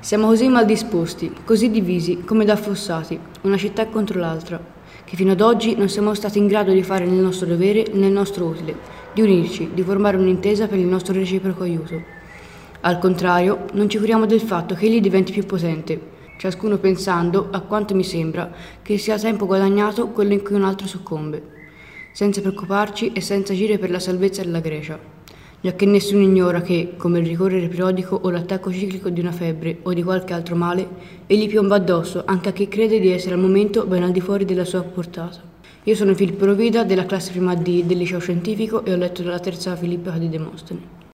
Siamo così mal disposti, così divisi, come da affossati, una città contro l'altra, che fino ad oggi non siamo stati in grado di fare nel nostro dovere e nel nostro utile, di unirci, di formare un'intesa per il nostro reciproco aiuto. Al contrario, non ci curiamo del fatto che egli diventi più potente, ciascuno pensando, a quanto mi sembra, che sia tempo guadagnato quello in cui un altro soccombe, senza preoccuparci e senza agire per la salvezza della Grecia. Giacché nessuno ignora che, come il ricorrere periodico o l'attacco ciclico di una febbre o di qualche altro male, egli piomba addosso anche a chi crede di essere al momento ben al di fuori della sua portata. Io sono Filippo Rovida della classe prima D del liceo scientifico e ho letto dalla terza filippica di Demostene.